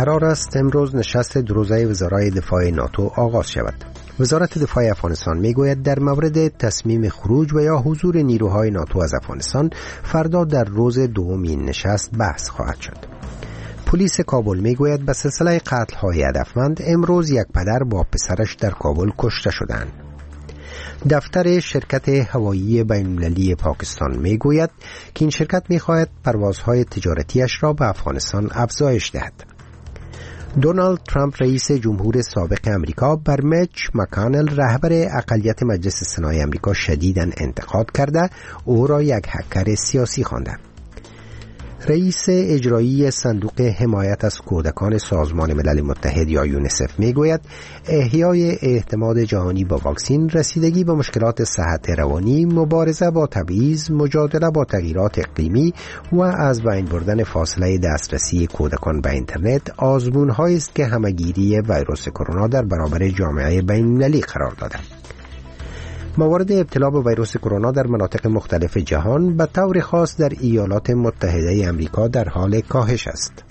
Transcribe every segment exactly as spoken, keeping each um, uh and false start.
قرار است امروز نشست دو روزه وزرای دفاع ناتو آغاز شود. وزارت دفاع افغانستان میگوید در مورد تصمیم خروج و یا حضور نیروهای ناتو از افغانستان فردا در روز دوم این نشست بحث خواهد شد. پلیس کابل میگوید به سلسله قتل‌های هدفمند امروز یک پدر با پسرش در کابل کشته شدند. دفتر شرکت هوایی بین‌المللی پاکستان میگوید که این شرکت میخواهد پروازهای تجارتیش را به افغانستان افزایش دهد. دونالد ترامپ رئیس جمهور سابق امریکا بر میچ مکانل رهبر اقلیت مجلس سنای امریکا شدیداً انتقاد کرده او را یک هکر سیاسی خوانده. رئیس اجرایی صندوق حمایت از کودکان سازمان ملل متحد یا یونیسف میگوید احیای اعتماد جهانی با واکسن، رسیدگی به مشکلات صحت روانی، مبارزه با تبعیض، مجادله با تغییرات اقلیمی و از بین بردن فاصله دسترسی کودکان به اینترنت آزمون‌هایی است که همه‌گیری ویروس کرونا در برابر جامعه بین‌المللی قرار داده. موارد ابتلا به ویروس کرونا در مناطق مختلف جهان به طور خاص در ایالات متحده آمریکا در حال کاهش است.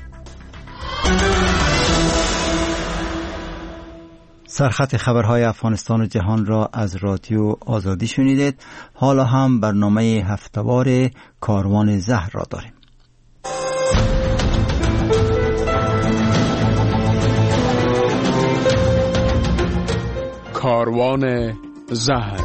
سرخط خبرهای افغانستان و جهان را از رادیو آزادی شنیدید. حالا هم برنامه هفته‌وار کاروان زهر را داریم. کاروان زهر.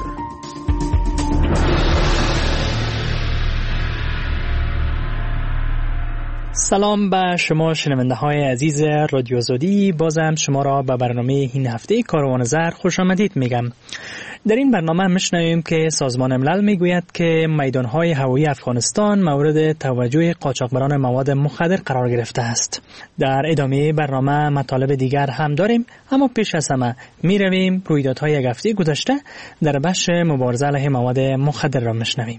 سلام به شما شنونده های عزیز رادیو آزادی، بازم شما را به برنامه این هفته کاروان زهر خوش آمدید میگم. در این برنامه میشنویم که سازمان ملل میگوید که میدانهای هوایی افغانستان مورد توجه قاچاقبران مواد مخدر قرار گرفته است. در ادامه برنامه مطالب دیگر هم داریم، اما پیش از همه میرویم رویدادهای یک هفته گذشته در بخش مبارزه علیه مواد مخدر را میشنویم.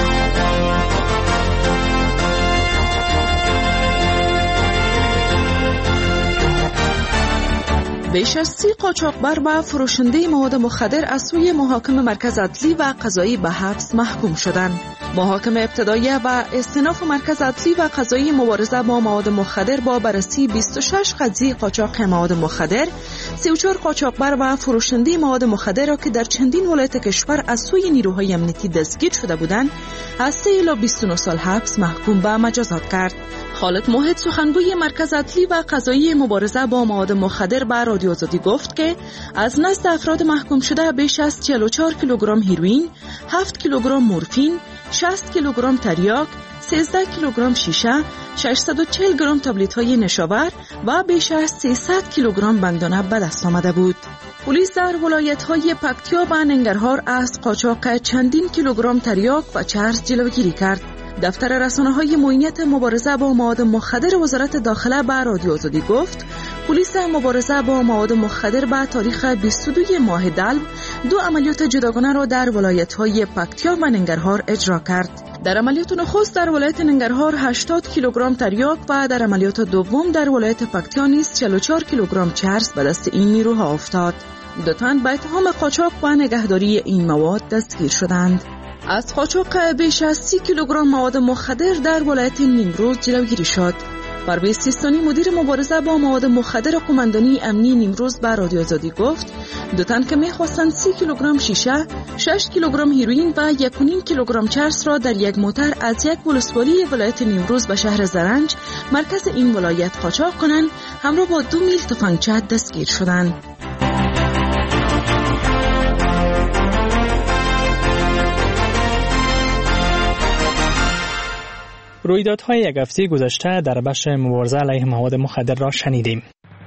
بیش از سی قاچاقبر و فروشنده مواد مخدر از سوی محاکم مرکز عدلی و قضایی به حبس محکوم شدند. محاکم ابتدایی و استئناف مرکز عدلی و قضایی مبارزه با مواد مخدر با بررسی بیست و شش قضیه قاچاق مواد مخدر، سی و چهار قاچاقبر و فروشنده مواد مخدر را که در چندین ولایت کشور از سوی نیروهای امنیتی دستگیر شده بودند، از سه الی بیست و نه سال حبس محکوم به مجازات کرد. خالد موحد سخنگوی مرکز عدلی و قضایی مبارزه با مواد مخدر به رادیو آزادی گفت که از نزد افراد محکوم شده بیش از چهل و چهار کیلوگرم هیروئین، هفت کیلوگرم مورفین، شصت کیلوگرم تریاک، سیزده کیلوگرم شیشه، ششصد و چهل گرم تبلیت‌های نشاور و بیش از سیصد کیلوگرم بنگدانه به دست آمده بود. پلیس در ولایت‌های پکتیا و ننگرهار از قاچاق چندین کیلوگرم تریاک و چرس جلوگیری کرد. دفتر رسانه‌های معینیت مبارزه با مواد مخدر وزارت داخله به رادیو آزادی گفت پلیس مبارزه با مواد مخدر به تاریخ بیست و دو ماه دلو دو عملیات جداگانه را در ولایت‌های پکتیا و ننگرهار اجرا کرد. در عملیات نخست در ولایت ننگرهار هشتاد کیلوگرم تریاک و در عملیات دوم در ولایت پکتیا نیز چهل و چهار کیلوگرم چرس به دست این نیروها افتاد. دو تن به اتهام قاچاق و نگهداری این مواد دستگیر شدند. از قاچاق بیش از سی کیلوگرم مواد مخدر در ولایت نیمروز جلوگیری شد. پرویز سیستانی مدیر مبارزه با مواد مخدر قماندانی امنی نیمروز به رادیو آزادی گفت دو تن که می‌خواستند سی کیلوگرم شیشه، شش کیلوگرم هیروئین و یک و نیم کیلوگرم چرس را در یک موتر از یک ولسوالی ولایت نیمروز به شهر زرنج مرکز این ولایت قاچاق کنند، همراه با دو میل تفنگچه دستگیر شدند. رویدادهای یک هفته گذشته در بخش مبارزه علیه مواد مخدر را شنیدیم.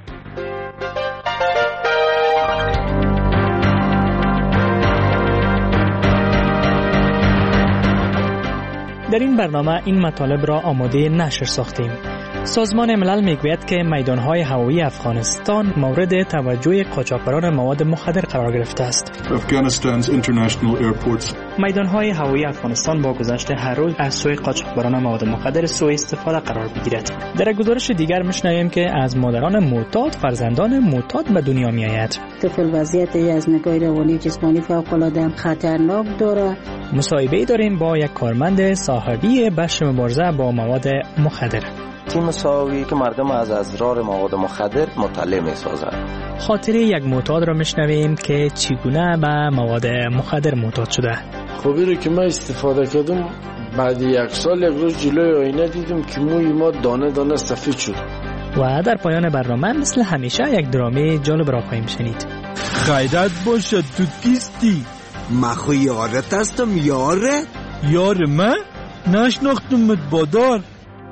در این برنامه این مطالب را آماده نشر ساختیم. سازمان ملل میگوید که میدانهای هوایی افغانستان مورد توجه قاچاقبران مواد مخدر قرار گرفته است. میدانهای هوایی افغانستان با گذشت هر روز از سوی قاچاقبران مواد مخدر سوء استفاده قرار بگیرد. در گزارش دیگر میشنویم که از مادران معتاد فرزندان معتاد به دنیا میآید. طفل وضعیت از نگاه روانی جسمانی فوق‌العاده خطرناک دارد. مصاحبه داریم با یک کارمند صاحبی بخش مبارزه با مواد مخدر. تیم ساوی که مردم از اضرار مواد مخدر مطلع می‌سازند. خاطره یک معتاد را میشنویم که چگونه به مواد مخدر معتاد شده. خوبی رو که من استفاده کردم، بعد یک سال یک روز جلوی آینه دیدم که موی ما دانه دانه سفید شد. و در پایان برنامه مثل همیشه یک درامه جالب را خواهیم شنید. خیرت باشد، تو کیستی؟ من خو یارت هستم. یاره؟ یار من؟ نشناختمت بادار.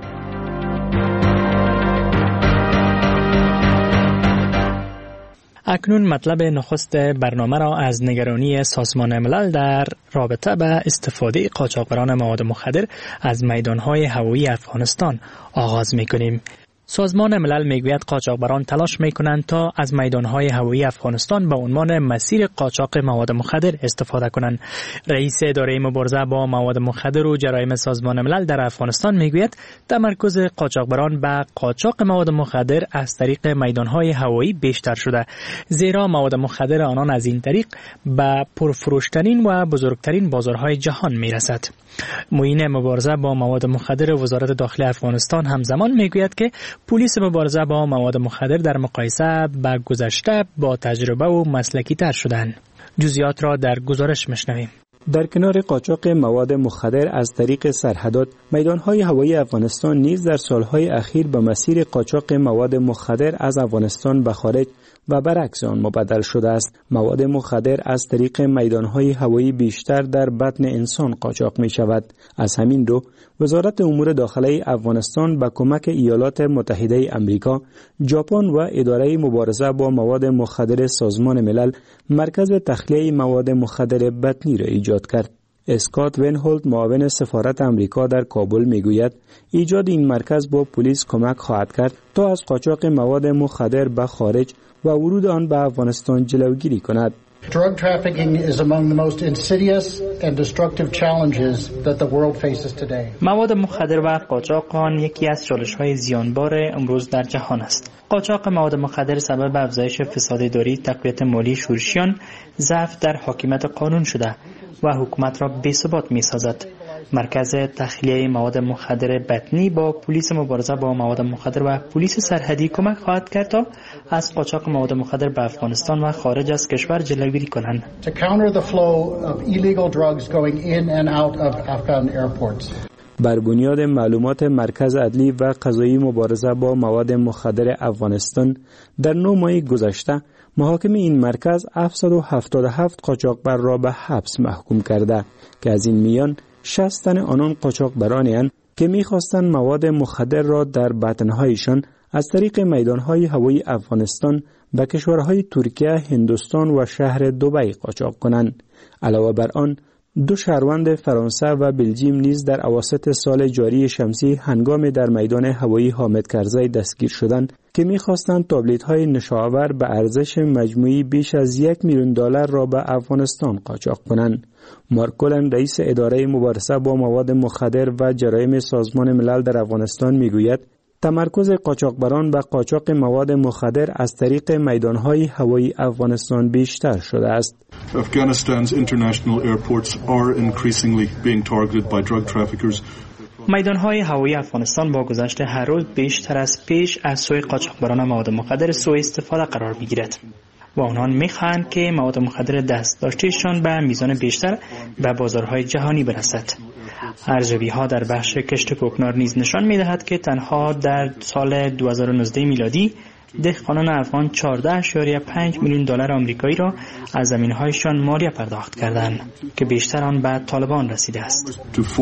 اکنون مطلب نخست برنامه را از نگرانی سازمان ملل در رابطه به استفاده قاچاقبران مواد مخدر از میدانهای هوایی افغانستان آغاز می‌کنیم. سازمان ملل میگوید قاچاقبران تلاش میکنند تا از میدانهای هوایی افغانستان به عنوان مسیر قاچاق مواد مخدر استفاده کنند. رئیس اداره مبارزه با مواد مخدر و جرایم سازمان ملل در افغانستان میگوید تمرکز قاچاقبران به قاچاق مواد مخدر از طریق میدانهای هوایی بیشتر شده، زیرا مواد مخدر آنان از این طریق به پرفروشترین و بزرگترین بازارهای جهان میرسد. معین مبارزه با مواد مخدر وزارت داخلی افغانستان همزمان میگوید که پلیس مبارزه با مواد مخدر در مقایسه با گذشته با تجربه و مسلکی تر شدند. جزئیات را در گزارش میشنویم. در کنار قاچاق مواد مخدر از طریق سرحدات، میدانهای هوایی افغانستان نیز در سالهای اخیر به مسیر قاچاق مواد مخدر از افغانستان به خارج و برعکس آن مبدل شده است. مواد مخدر از طریق میدانهای هوایی بیشتر در بطن انسان قاچاق می شود. از همین رو وزارت امور داخلی افغانستان با کمک ایالات متحده امریکا، ژاپن و اداره مبارزه با مواد مخدر سازمان ملل مرکز تخلیه مواد مخدر بطنی را ایجاد کرد. اسکات وینهولد، معاون سفارت امریکا در کابل میگوید ایجاد این مرکز با پلیس کمک خواهد کرد تا از قاچاق مواد مخدر به خارج و ورود آن به افغانستان جلوگیری کند. Drug trafficking is among the most insidious and destructive challenges that the world faces today. مواد مخدر و قاچاق آن یکی از چالش‌های زیانبار امروز در جهان است. قاچاق مواد مخدر سبب افزایش فساد اداری، تقویت مالی شورشیان، ضعف در حاکمیت قانون شده و حکومت را بی‌ثبات می‌سازد. مرکز تخلیه مواد مخدر بطنی با پلیس مبارزه با مواد مخدر و پلیس سرحدی کمک خواهد کرد تا از قاچاق مواد مخدر به افغانستان و خارج از کشور جلوگیری کنند. To counter the flow of illegal drugs going in and out of Afghan airports. بر بنیاد معلومات مرکز عدلی و قضایی مبارزه با مواد مخدر افغانستان، در نه ماه گذشته محاکم این مرکز هفتصد و هفتاد و هفت قاچاقبر را به حبس محکوم کرده که از این میان شصت تن آنان قاچاقبرانی اند که می‌خواستند مواد مخدر را در بطن‌هایشان از طریق میدان‌های هوایی افغانستان به کشورهای ترکیه، هندوستان و شهر دبی قاچاق کنند. علاوه بر آن، دو شهروند فرانسه و بلژیم نیز در اواسط سال جاری شمسی هنگام در میدان هوایی حامد کرزی دستگیر شدند که می‌خواستند تابلت‌های نشاور به ارزش مجموعی بیش از یک میلیون دلار را به افغانستان قاچاق کنند. مارک کولن، رئیس اداره مبارزه با مواد مخدر و جرایم سازمان ملل در افغانستان میگوید تمرکز قاچاقبران و قاچاق مواد مخدر از طریق میدانهای هوایی افغانستان بیشتر شده است. Afghanistan's international airports are increasingly being targeted by drug traffickers. میدانهای هوایی افغانستان با گذشت هر روز بیشتر از پیش از سوی قاچاقبران مواد مخدر سوء استفاده قرار میگیرد و آنان میخواهند که مواد مخدر دست داشتهشان به میزان بیشتر به بازارهای جهانی برسد. ارزیابی ها در بخش کشت کوکنار نیز نشان میدهد که تنها در سال دو هزار و نوزده میلادی دهقانان افغان چهارده اشاریه پنج میلیون دلار آمریکایی را از زمین‌هایشان مالیه پرداخت کردند که بیشتر آن به طالبان رسیده است.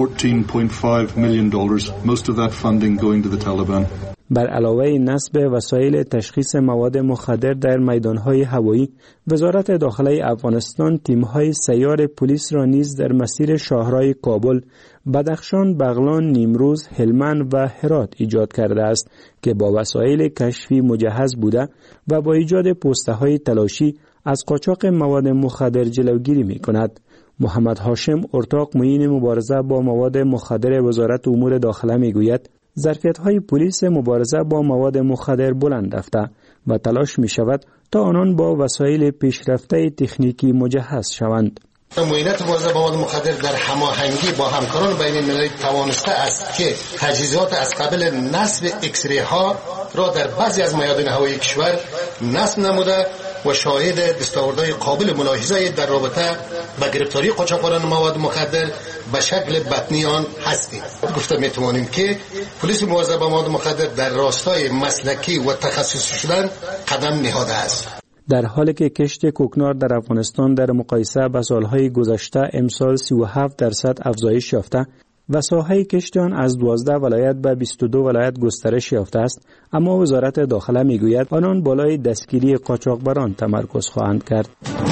بر علاوه نصب وسایل تشخیص مواد مخدر در میدانهای هوایی، وزارت داخلی افغانستان تیم‌های سیار پلیس را نیز در مسیر شهرهای کابل، بدخشان، بغلان، نیمروز، هلمند و هرات ایجاد کرده است که با وسایل کشفی مجهز بوده و با ایجاد پوسته‌های تلاشی از قاچاق مواد مخدر جلوگیری می‌کند. محمد هاشم، ارتاق معین مبارزه با مواد مخدر وزارت امور داخله می‌گوید ظرفیت‌های پلیس مبارزه با مواد مخدر بلند رفته و تلاش می‌شود تا آنان با وسایل پیشرفته تکنیکی مجهز شوند. معاینات مواظب با مواد مخدر در هماهنگی با همکاران بین المللی توانسته است که تجهیزات از قبل نصب اکسری ها را در بعضی از میادین هوایی کشور نصب نموده و شاهد دستاوردهای قابل ملاحظه در رابطه با گرفتاری قاچاقبران مواد مخدر به شکل بطنی آن هستیم. گفته میتوانیم که پلیس مواظب با مواد مخدر در راستای مسلکی و تخصصی شدن قدم نهاده است. در حالی که کشت کوکنار در افغانستان در مقایسه با سالهای گذشته امسال سی و هفت درصد افزایش یافته و ساحه کشت آن از دوازده ولایت به بیست و دو ولایت گسترش یافته است، اما وزارت داخله میگوید آنان بالای دستگیری قاچاقبران تمرکز خواهند کرد.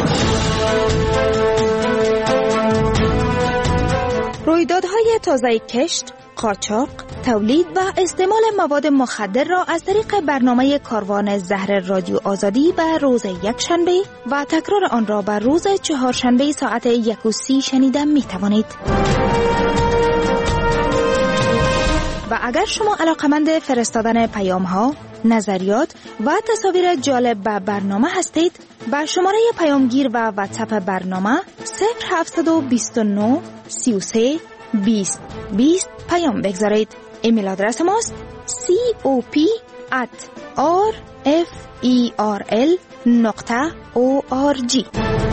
رویدادهای تازه کشت، قاچاق، تولید و استعمال مواد مخدر را از طریق برنامه کاروان زهر رادیو آزادی به روز یکشنبه و تکرار آن را به روز چهارشنبه ساعت یک و سی شنیده می توانید. و اگر شما علاقمند فرستادن پیام ها، نظریات و تصاویر جالب به برنامه هستید، با شماره پیامگیر و واتساپ برنامه صفر هفت دو نه سی و سه بیست بیست پیام بگذارید. ایمیل آدرس ماست cop at rferl نقطه org.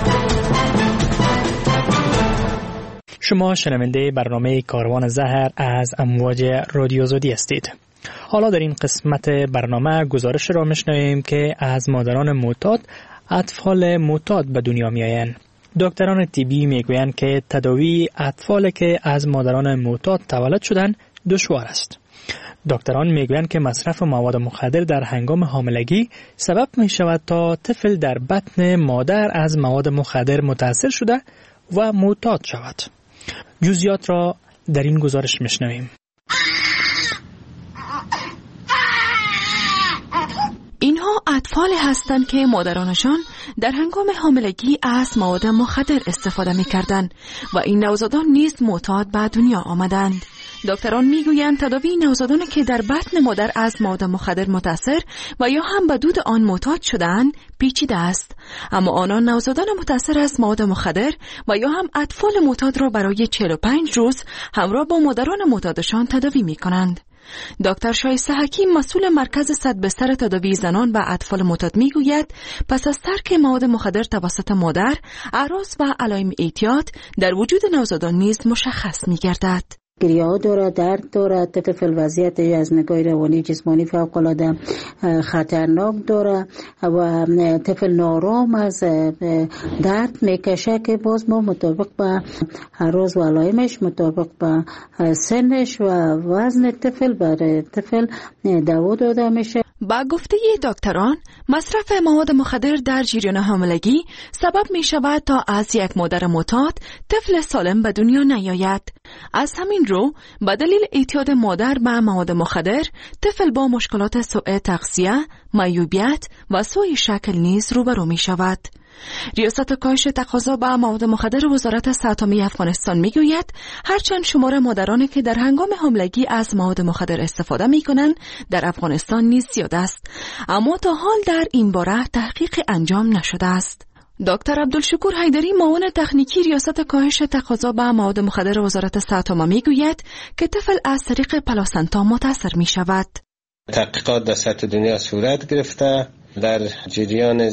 شما شنونده برنامه کاروان زهر از امواج رادیو آزادی هستید. حالا در این قسمت برنامه گزارش را میشنویم که از مادران معتاد اطفال معتاد به دنیا میآیند. دکتران طبی میگویند که تداوی اطفالی که از مادران معتاد تولد شدند دشوار است. دکتران میگویند که مصرف مواد مخدر در هنگام حاملگی سبب می شود تا طفل در بطن مادر از مواد مخدر متاثر شده و معتاد شود. جزئیات را در این گزارش میشنویم. اینها اطفالی هستند که مادرانشان در هنگام حاملگی از مواد مخدر استفاده می‌کردند و این نوزادان نیز معتاد به دنیا آمدند. دکتران میگویند تداوی نوزادانی که در بطن مادر از مواد مخدر متاثر و یا هم به دود آن معتاد شدند پیچیده است، اما آنان نوزادان متاثر از مواد مخدر و یا هم اطفال معتاد را برای چهل و پنج روز همراه با مادران معتادشان تداوی می‌کنند. دکتر شایسته حکیم مسئول مرکز صد بستر تداوی زنان و اطفال معتاد میگوید پس از ترک مواد مخدر توسط مادر، اعراض و علائم اعتیاد در وجود نوزادان نیز مشخص می‌گردد. گریه ها داره، درد داره، طفل وضعیت از نگاه روانی جسمانی فوق العاده خطرناک داره و طفل نارام از درد میکشه که باز ما مطابق به اعراض و علائمش، مطابق به سنش و وزن طفل برای طفل دوا داده میشه. با گفته دکتران مصرف مواد مخدر در جریان حاملگی سبب می شود تا از یک مادر معتاد طفل سالم به دنیا نیاید. از همین رو به دلیل اعتیاد مادر به مواد مخدر طفل با مشکلات سوء تغذیه، معیوبیت و سوء شکل نیز روبرو می شود. ریاست کاهش تقاضا به مواد مخدر وزارت صحت عامه افغانستان میگوید هرچند شمار مادرانی که در هنگام حاملگی از مواد مخدر استفاده میکنند در افغانستان نیز زیاد است، اما تا حال در این باره تحقیق انجام نشده است. دکتر عبدالشکور حیدری معاون تکنیکی ریاست کاهش تقاضا به مواد مخدر وزارت صحت عامه میگوید که طفل از طریق پلاسنتا متاثر می شود. تحقیقات در سطح دنیا صورت گرفته در جریان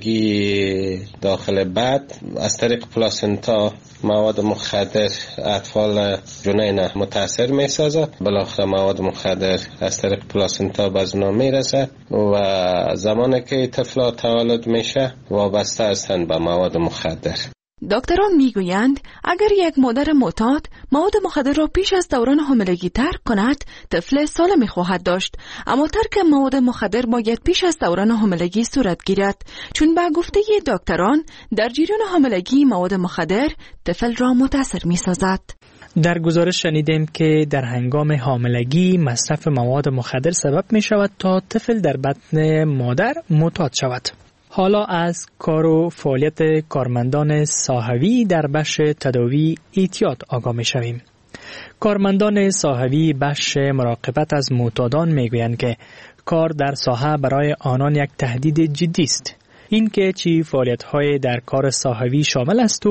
زندگی داخل بطن از طریق پلاسنتا مواد مخدر اطفال جنین متاثر می سازد. بالاخره مواد مخدر از طریق پلاسنتا به زنا می رسد و زمانی که طفل تولد میشه وابسته هستند به مواد مخدر. دکتران میگویند اگر یک مادر معتاد مواد مخدر را پیش از دوران حاملگی ترک کند طفل سالمی خواهد داشت، اما ترک مواد مخدر باید پیش از دوران حاملگی صورت گیرد، چون به گفته دکتران در جریان حاملگی مواد مخدر طفل را متاثر می سازد. در گزارش شنیدیم که در هنگام حاملگی مصرف مواد مخدر سبب می شود تا طفل در بطن مادر معتاد شود. حالا از کار و فعالیت کارمندان ساحوی در بخش تداوی اعتیاد آگاه می شویم. کارمندان ساحوی بخش مراقبت از معتادان می گویند که کار در ساحه برای آنان یک تهدید جدی است. این که چی فعالیت‌های در کار ساحوی شامل است و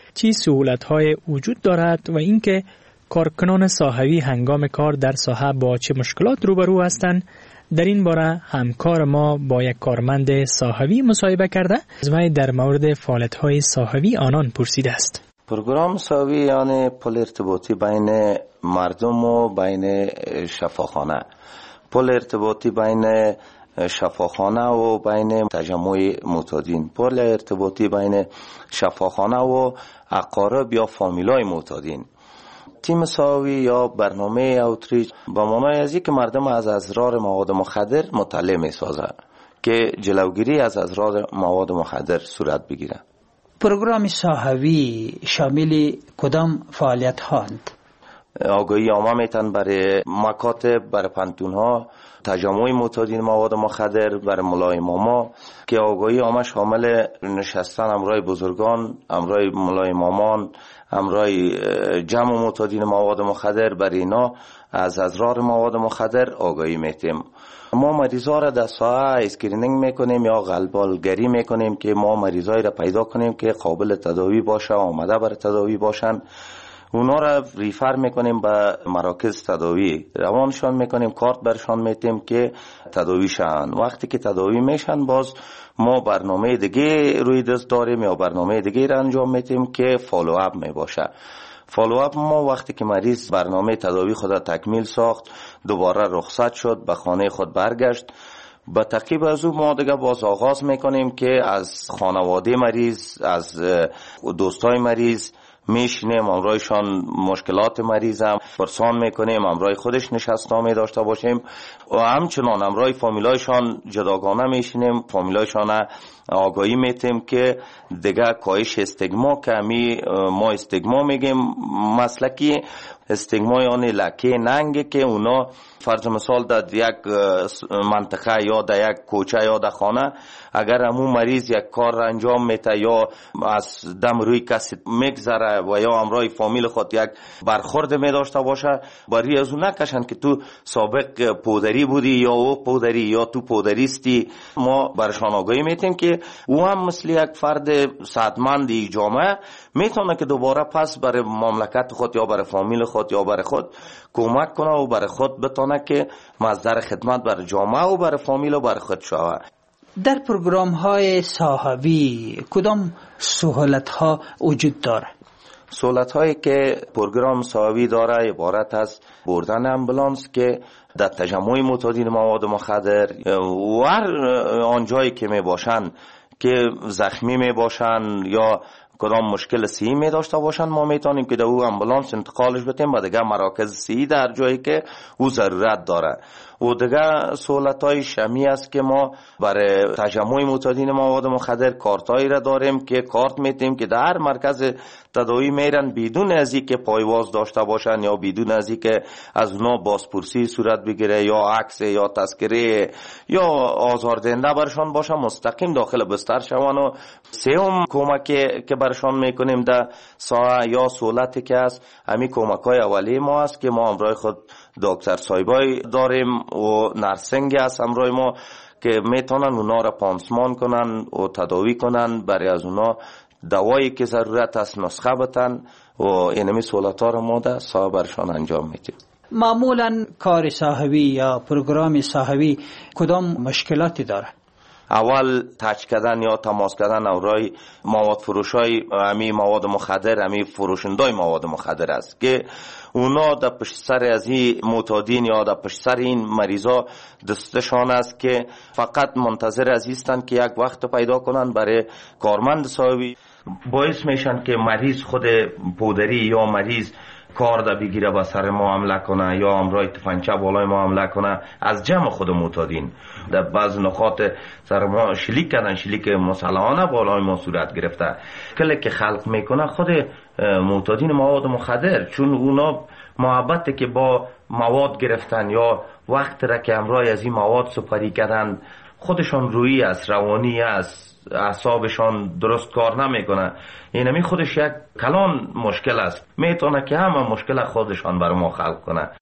چی سهولت‌های وجود دارد و اینکه کارکنان ساحوی هنگام کار در ساحه با چه مشکلات روبرو هستند. در این باره همکار ما با یک کارمند ساحوی مصاحبه کرده از وی در مورد فعالیت‌های ساحوی آنان پرسیده است. پروگرام ساحوی یعنی پل ارتباطی بین مردم و بین شفاخانه، پل ارتباطی بین شفاخانه و بین تجمع معتادین، پل ارتباطی بین شفاخانه و اقارب یا فامیلای معتادین. تیم ساحوی یا برنامه اوتریچ با معنای از که مردم از اضرار مواد مخدر مطلع می سازه که جلوگیری از اضرار مواد مخدر صورت بگیره. پروگرام ساحوی شامل کدام فعالیت هاند؟ آگاهی عامه میتن برای مکاتب، برای پانتون ها، تجمع معتادین مواد مخدر، برای ملای ماما که آگاهی عامه شامل نشستن همراه بزرگان، همراه ملای مامان، همراه جمع معتادین مواد مخدر، برای اینا از اضرار مواد مخدر آگاهی میتیم. ما مریضا را در ساحه اسکرینینگ میکنیم یا غلبالگری میکنیم که ما مریضایی را پیدا کنیم که قابل تداوی باشه، آماده برای تداوی باشن. اونا را ریفر میکنیم به مراکز تداوی، روانشان میکنیم، کارت برشان میتیم که تداوی شن. وقتی که تداوی میشن باز ما برنامه دیگه روی دست داریم یا برنامه دیگه را انجام میتیم که فالو اپ میباشه. فالو اپ ما وقتی که مریض برنامه تداوی خود تکمیل ساخت، دوباره رخصت شد، به خانه خود برگشت، با تعقیب از او ما دیگه باز آغاز میکنیم که از خانواده مریض، از دوستای مریض میشینیم، امرایشان مشکلات مریض هم پرسان میکنیم، امرای خودش نشستنامه داشته باشیم و همچنان امرای فامیلایشان جداگانه میشینیم، فامیلایشان آگاهی میتیم که دیگه کاهش استگما که همی ما استگما میگیم مسلکی استگما یعنی لکه ننگه که اونا فرض مثال در یک منطقه یا در یک کوچه یا در خانه اگر همون مریض یک کار را انجام میته یا از دم روی کسی میگذره و یا امرای فامیل خود یک برخورد میداشته باشه بری از اون نکشن که تو سابق پودری بودی یا او پودری یا تو پودریستی. ما برشان آگاهی میتیم که او هم مثل یک فرد صحتمندی جامعه میتونه که دوباره پس برای مملکت خود یا برای فامیل خود یا برای خود کمک کنه و برای خود بتونه که مصدر خدمت برای جامعه و برای فامیل و برای خود شود. در پروگرام های ساحوی کدام سهولت ها وجود داره؟ سهولت هایی که پروگرام ساحوی داره عبارت از بردن امبولانس که در تجمع معتادین مواد مخدر و آنجایی که می باشن که زخمی می باشن یا کدام مشکل صحی می داشته باشن ما میتونیم که در او امبولانس انتقالش بدیم و دیگه مراکز صحی در جایی که او ضرورت داره. و دیگه سهولت‌های شمی است که ما برای تجمع معتادین مواد مخدر کارتایی را داریم که کارت میتیم که در مرکز تداوی میرن بدون از اینکه پایواز داشته باشن یا بدون از اینکه از اونا بازپرسی صورت بگیره یا عکس یا تذکره یا آزاردهنده برشان باشه مستقیم داخل بستر شون. و سوم کمک که برشان میکنیم در ساعه یا سهولتی که است همین کمک‌های اولیه ما است که ما همراه خود دکتر صاحبای داریم و نرسنگی هست همراه ما که میتونن اونا را پانسمان کنن و تداوی کنن، برای از اونا دوایی که ضرورت است نسخه بتن و اینمی سهولت ها را ما در ساحه برشان انجام میدیم. معمولا کار ساحوی یا پروگرام ساحوی کدام مشکلاتی داره؟ اول تچ کردن یا تماس کردن اورای مواد فروشای امی مواد مخدر امی فروشندای مواد مخدر است که اونا در پشت سر از این معتادین یا در پشت سر این مریضا دستشان است که فقط منتظر از هستند که یک وقت پیدا کنن برای کارمند ساحوی باعث میشن که مریض خود پودری یا مریض کار دا بگیره با سر ما حمله کنه یا امرای تفنگچه بالای ما حمله کنه از جمع خود معتادین در بعض نقاط سر ما شلیک کردن، شلیک مسلحانه بالای ما صورت گرفته. کلی که خلق میکنه خود معتادین مواد مخدر چون اونا محبت که با مواد گرفتن یا وقت را که امرای از این مواد سپری کردن خودشان روی از روانی است اعصابشان درست کار نمیکنه. اینمی خودش یک کلان مشکل است، میتونه که همه مشکل خودشان بر ما خلق کنه.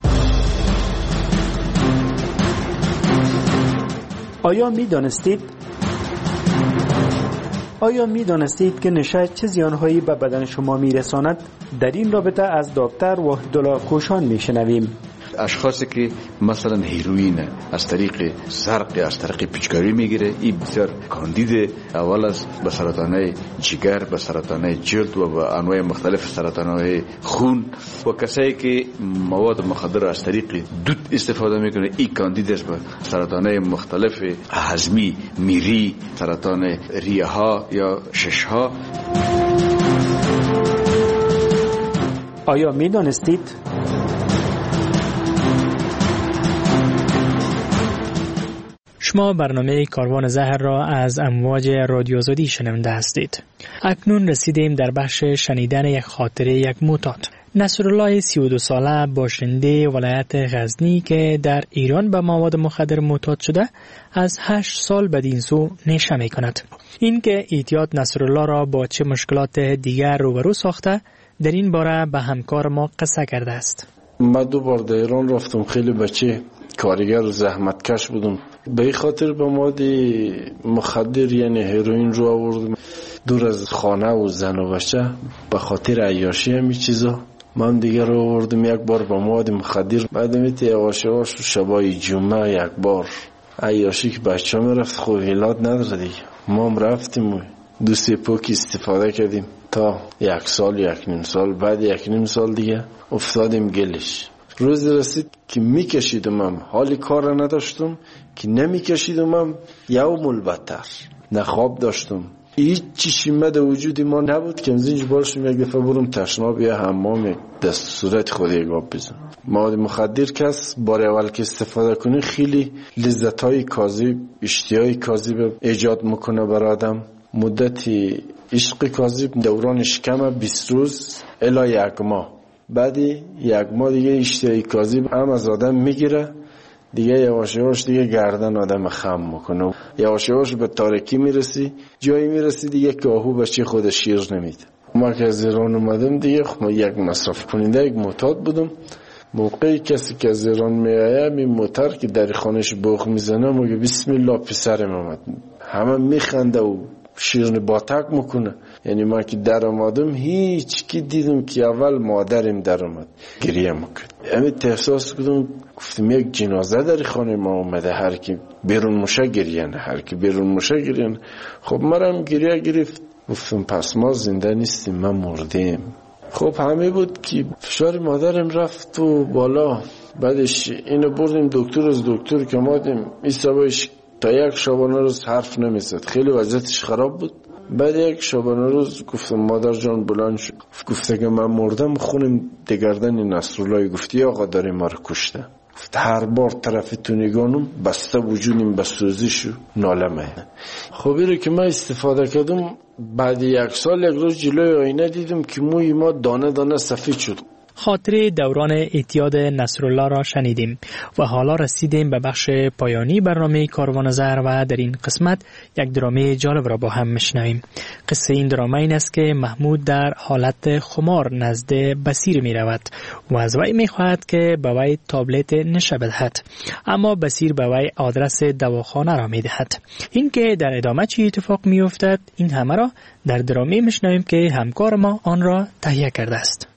آیا می دانستید آیا می دانستید که نشست چه زیانهایی به بدن شما می رساند؟ در این رابطه از دکتر وحیدالله کوشان می شنویم. اشخاصی که مثلا هیروئین از طریق سرق از طریق پیچکاری میگیره، این بسیار کاندید، اول از به سرطانهای جگر، به سرطانهای جلد و به انواع مختلف سرطانهای خون. و کسایی که مواد مخدر از طریق دود استفاده میکنه، این کاندید است به سرطانهای مختلف هضمی، میری، سرطان ریه ها یا شش ها. آیا می دانستید؟ شما برنامه کاروان زهر را از امواج رادیو آزادی شنونده هستید. اکنون رسیدیم در بخش شنیدن یک خاطره یک معتاد. نصرالله سی و دو ساله باشنده ولایت غزنی که در ایران به مواد مخدر معتاد شده از هشت سال بدین سو نشه می کند. این که اعتیاد نصرالله را با چه مشکلات دیگر روبرو ساخته در این باره به همکار ما قصه کرده است. من دو بار در ایران رفتم، خیلی بچه کارگر و زحمتکش بودم، به این خاطر به مواد مخدر یعنی هیروئین رو آوردم دور از خانه و زن و بچه، به خاطر عیاشی همی چیزا من دیگر رو آوردم یک بار به مواد مخدر. بعد میتی یواش یواش شبای جمعه یک بار عیاشی که بچه می رفت، خوب هیلات نداره دیگه، ما هم رفتیم و دو سه پوک استفاده کردیم تا یک سال یک نیم سال. بعد یک نیم سال دیگه افتادیم گلش. روز رسید که میکشیدم هم حالی کار نداشتم، که نمیکشیدم هم یوم البتر، نه خواب داشتم، هیچ چیزی مده وجودی ما نبود که امزینج بارشم یک دفعه برم تشناب یا حمام دست صورت خود یک آب بزنم. مواد مخدر کس بار اول که استفاده کنی خیلی لذتهای کاذب، اشتیاقی کاذب ایجاد میکنه بر آدم. مدتی عشق کاذب دورانش کمه، بیست روز الی یک ماه. بعدی یک ماه دیگه اشتیاقی کاذب هم از آدم میگیره دیگه، یواش یواش دیگه گردن آدم خم میکنه، یواش یواش به تارکی میرسی، جایی میرسی دیگه که آهو بچه خود شیر نمیده. ما که از ایران اومدم دیگه خب یک مصرف کننده، یک معتاد بودم. موقعی کسی که از ایران میایه می موتر که در خانش بوق میزنه مگه بسم الله پسرم اومد، همه میخنده و شیرن باتک میکنه. یعنی ما که در آمدم هیچ کی دیدم که اول مادرم در آمد گریه میکرد. همین احساس کردم گفتم یک جنازه در خانه ما اومده، هر کی بیرون مشه گریه نه، هر کی بیرون مشه گریه نه. خب مرم گریه گرفت، گفتم پس ما زنده نیستیم، ما مردیم. خب همه بود که فشار مادرم رفت و بالا. بعدش اینو بردیم دکتر، از دکتر که مادیم ایسابایش تا یک شبانه روز حرف نمیزد، خیلی وضعیتش خراب بود. بعد یک شبانه روز گفتم مادر جان بلند شد، گفته که من مردم، خونم دگردن نصرالله، گفتی آقا داره ما رو کشته. گفت هر بار طرف تو نگانم بسته وجودیم به سوزش و نالمه. خب اینو که من استفاده کردم، بعد یک سال یک روز جلوی آینه دیدم که موی ما دانه دانه سفید شد. خاطره دوران اعتیاد نصرالله را شنیدیم و حالا رسیدیم به بخش پایانی برنامه کاروان زهر و در این قسمت یک درامه جالب را با هم میشنویم. قصه این درامه این است که محمود در حالت خمار نزد بصیر می رود و از وی می خواهد که به وی تابلت نشه بدهد، اما بصیر به وی آدرس دواخانه را می دهد. این که در ادامه چی اتفاق می افتد، این همه را در درامه میشنویم که همکار ما آن را تهیه کرده است.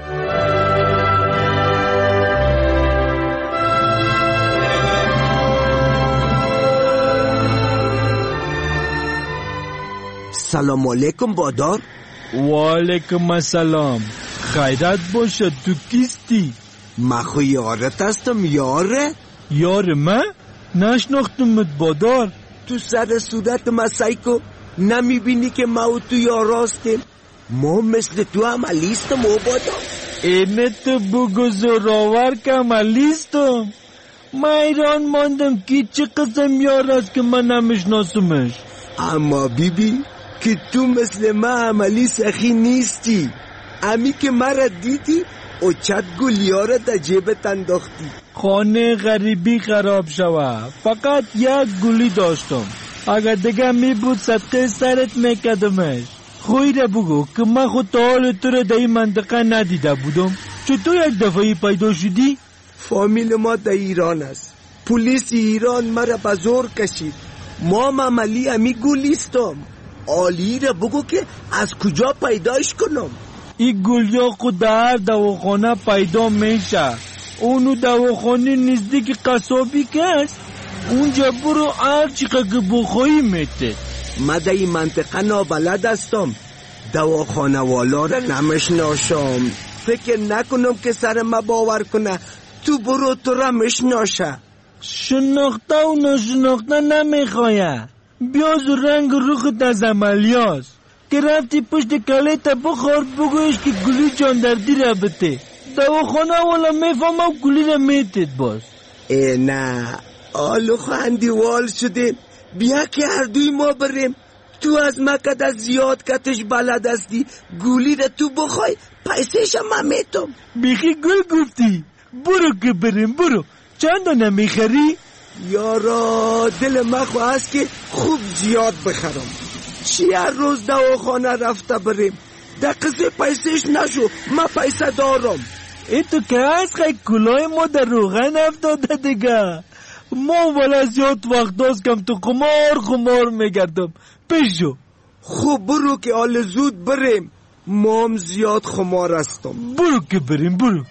سلام علیکم بادار. و علیکم السلام. خیرت باشه، تو کیستی؟ من خو یارت هستم. یاره؟ یار من؟ نشناختمت بادار. تو سر صورت ما سایکو نمیبینی که ما و تو یاراستیم؟ ما مثل تو عملیستم و بادار. اینه تو بگو زراور که عملیستم. من ایران ماندم که چه قسم یار است که من نمیشناسمش. اما بیبی که تو مثل ما عملی سخی نیستی. امی که مرا دیدی او چت گلیاره در جیبت انداختی. خانه غریبی خراب شوه، فقط یک گلی داشتم، اگر دیگه می بود صدقه سرت میکدمش. خوی را بگو که من خود تا حال تو را در این منطقه ندیده بودم. چطور یک دفعی پیدا شدی؟ فامیل ما در ایران است، پلیس ایران مرا به زور کشید. ما عملی امی گلیستم. عالی را بگو که از کجا پیداش کنم. این گلیا خود در دواخانه پیدا میشه. اونو دواخانه نزدیک قصابی که هست، اونجا برو هر چیقه که بخوایی میته. من در این منطقه نابلد هستم، دواخانه والا را نمشناشم. فکر نکنم که سر ما باور کنه. تو برو تو را مشناشه. شناخته و نشناخته نمیخواه. بیاز و رنگ روخت از عملیاست که رفتی پشت کله تا بخور بگویش که گلی جاندردی را بته. دواخانه والا میفهمم گلی را میتید باز. ای نه آلو خواندیوال شده. بیا که هر دوی ما بریم. تو از مکد از زیاد کتش بلد هستی. گولی را تو بخوای پیسش هم میتم. بیخی گل گفتی. برو که بریم برو. چند دانه میخری؟ یارا دل من خواه است که خوب زیاد بخرم. چی هر روز دواخانه رفته بریم. دقیقه پیسش نشو. من پیسه دارم. ای تو که از خیلی کلای ما در روغن افتاده دیگه. ما والا زیاد وقت داست کم تو خمار خمار میگردم. پیشو خوب برو که آل زود بریم. ما هم زیاد خمار هستم. برو که بریم برو.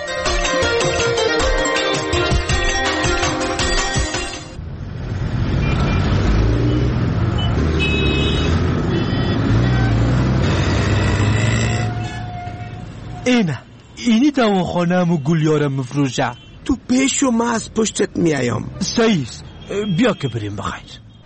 اینه اینی دواخانه همو گلیارم مفروشه. تو پیشو ما از پشتت میایم. سعیست بیا که بریم بخیر.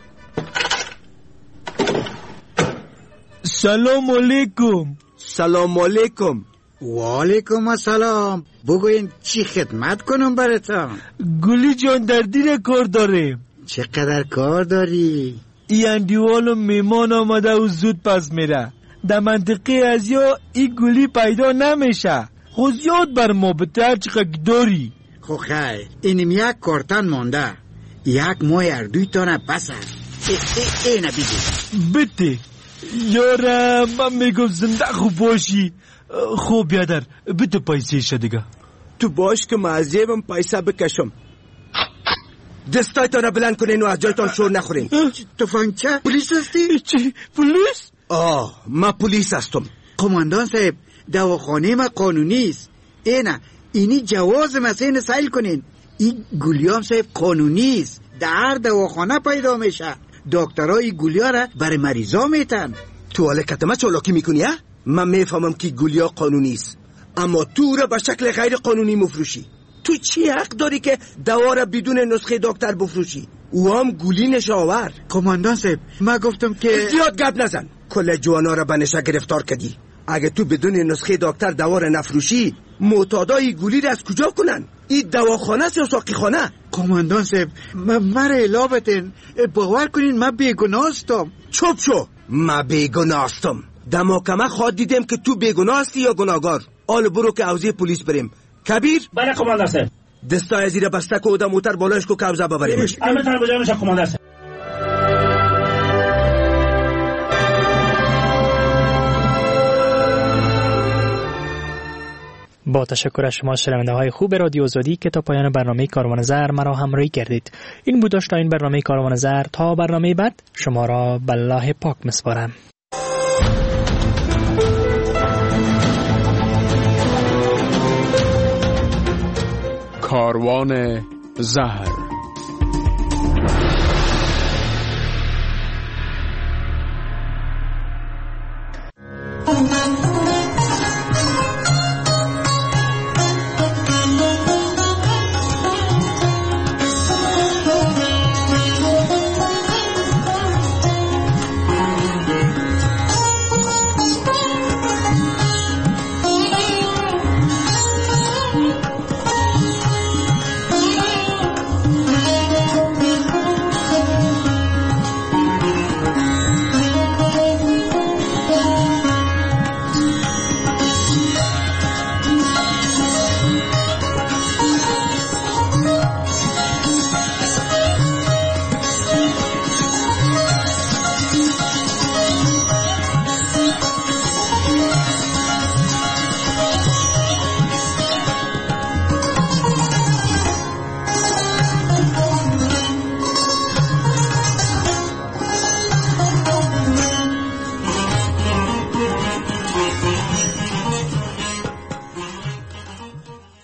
سلام علیکم. سلام علیکم. و علیکم السلام. بگوین چی خدمت کنم براتون؟ گلی جان دردی را کار داریم. چقدر کار داری؟ ای اندیوال میمان آمده و زود پس میره. در منطقه از یا ای گلی پیدا نمیشه. خود زیاد بر ما بتر چقدر داری. خو خیر اینم یک کارتن مانده. یک ماه اردوی تانه بس هست. ای اینه بیدی بده یارم. من میگم زنده خوب باشی. خوب بیادر بده پیسه شدگه. تو باش که معذیبم پیسه بکشم. دستای تانه بلند کنین و از جایتان شور نخورین. تفنگچه پولیس هستی؟ چی پولیس؟ آه ما پولیس هستم. قماندان صاحب دواخانه ما قانونی است. اینه اینی جواز مسین سیل کنین. این گلیام صاحب قانونی است. در دواخانه پیدا میشه. دکترها این گلیا را برای مریضا میتن. تو حالا کتمه چالاکی میکنی ها؟ من میفهمم که گلیا قانونی است، اما تو را به شکل غیر قانونی مفروشی. تو چی حق داری که دوا را بدون نسخه دکتر بفروشی؟ او هم گولی نشاور. کماندان صاحب ما گفتم که زیاد گپ نزن. کل جوانا را به نشه گرفتار کردی. اگه تو بدون نسخه دکتر دوا را نفروشی، معتادای گولی را از کجا کنن؟ این دواخانه است یا ساقی خانه؟ کماندان صاحب مرا الابتن باور کنین من بیگناه هستم. چوب شو. من بیگناه هستم. دماکمه خواد دیدم که تو بیگناه هستی یا گناهگار. آل برو که حوزه پلیس بریم. کبیر؟ بله کماندان صاحب. دستای زیر بسته که اودا موتر بالایش کو کابزه ببریمش. البته بجایمش کماندان صاحب. با تشکر از شما شنونده های خوب رادیو آزادی که تا پایان برنامه کاروان زر مرا همراهی کردید. این بود داشت تا این برنامه کاروان زر. تا برنامه بعد شما را به الله پاک میسپارم. کاروان زهر.